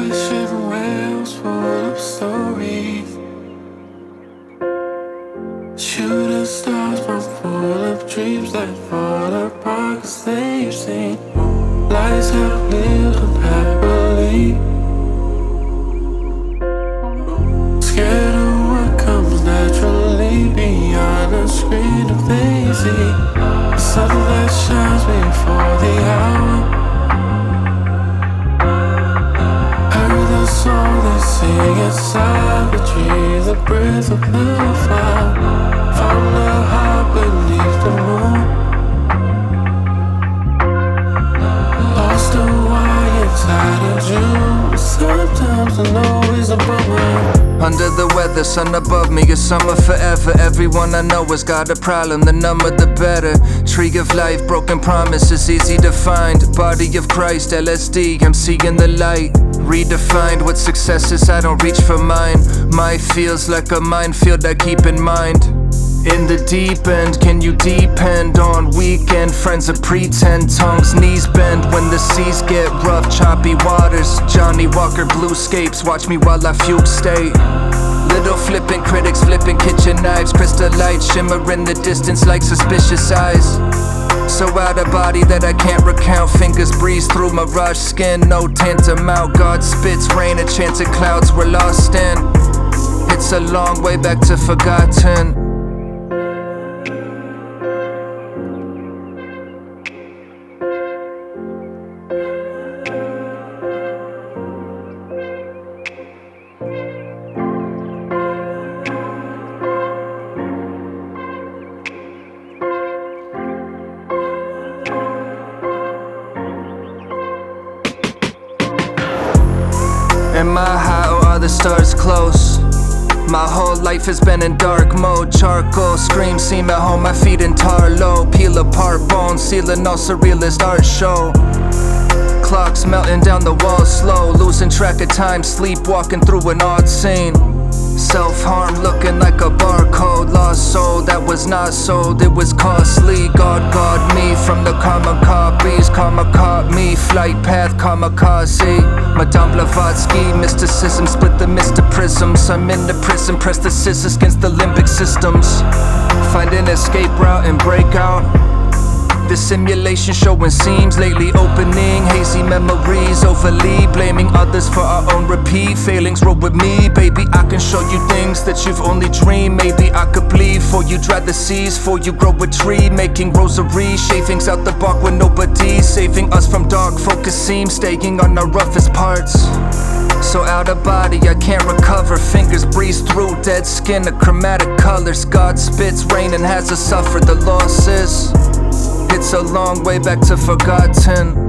Ocean waves full of stories. Shooting stars but full of dreams that fall apart 'cause they've seen lives have lived unhappily. Scared of what comes naturally beyond the screen of they see. The sun that shines before the hour. Heard the song they sing inside the trees, the breath of the flower. Found the heart beneath the moon. Lost a why inside of June. Sometimes I know it's a bummer. Under the weather, sun above me, it's summer forever. Everyone I know has got a problem, the number the better. Tree of life, broken promises, easy to find. Body of Christ, LSD, I'm seeing the light. Redefined what success is, I don't reach for mine. My feels like a minefield I keep in mind. In the deep end, can you depend on weekend friends of pretend tongues, knees bend when the seas get rough, choppy waters. Johnny Walker bluescapes, watch me while I fugue state. Little flipping critics, flipping kitchen knives, crystal lights shimmer in the distance like suspicious eyes. So out of body that I can't recount, fingers breeze through mirage skin, no tantamount. God spits rain, a chance of clouds we're lost in. It's a long way back to forgotten. Am I high or are the stars close? My whole life has been in dark mode. Charcoal scream, seam at home, my feet in tar low. Peel apart bones, sealing all surrealist art show. Clocks melting down the walls slow, losing track of time, sleepwalking through an odd scene. Self-harm looking like a barcode, lost soul that was not sold, it was costly. God me from the karma copies, karma caught me, flight path kamikaze. Madame Blavatsky, mysticism, split the Mr. Prisms. I'm in the prison, press the scissors against the limbic systems. Find an escape route and break out. The simulation showing seams lately opening, hazy memories overly blaming others for our own repeat. Failings roll with me, baby, I can show you things that you've only dreamed. Maybe I could bleed for you, dry the seas for you, grow a tree, making rosaries, shavings out the bark with nobody, saving us from dark focus seams, staying on our roughest parts. So out of body, I can't recover. Fingers breeze through dead skin, a chromatic colors. God spits rain and has us suffer the losses. It's a long way back to forgotten.